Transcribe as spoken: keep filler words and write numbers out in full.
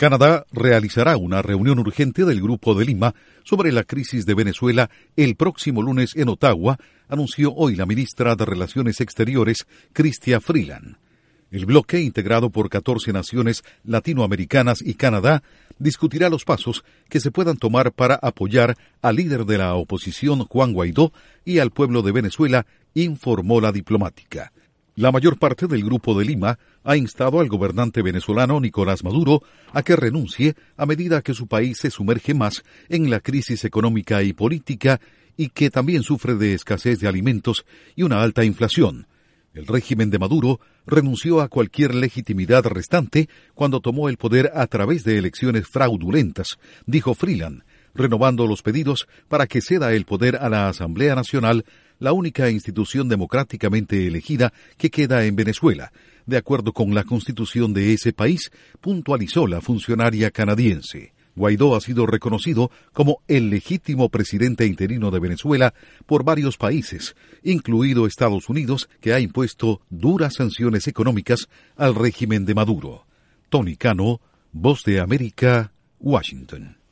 Canadá realizará una reunión urgente del Grupo de Lima sobre la crisis de Venezuela el próximo lunes en Ottawa, anunció hoy la ministra de Relaciones Exteriores, Chrystia Freeland. El bloque, integrado por catorce naciones latinoamericanas y Canadá, discutirá los pasos que se puedan tomar para apoyar al líder de la oposición, Juan Guaidó, y al pueblo de Venezuela, informó la diplomática. La mayor parte del Grupo de Lima ha instado al gobernante venezolano Nicolás Maduro a que renuncie a medida que su país se sumerge más en la crisis económica y política y que también sufre de escasez de alimentos y una alta inflación. El régimen de Maduro renunció a cualquier legitimidad restante cuando tomó el poder a través de elecciones fraudulentas, dijo Freeland, renovando los pedidos para que ceda el poder a la Asamblea Nacional, la única institución democráticamente elegida que queda en Venezuela, de acuerdo con la constitución de ese país, puntualizó la funcionaria canadiense. Guaidó ha sido reconocido como el legítimo presidente interino de Venezuela por varios países, incluido Estados Unidos, que ha impuesto duras sanciones económicas al régimen de Maduro. Tony Cano, Voz de América, Washington.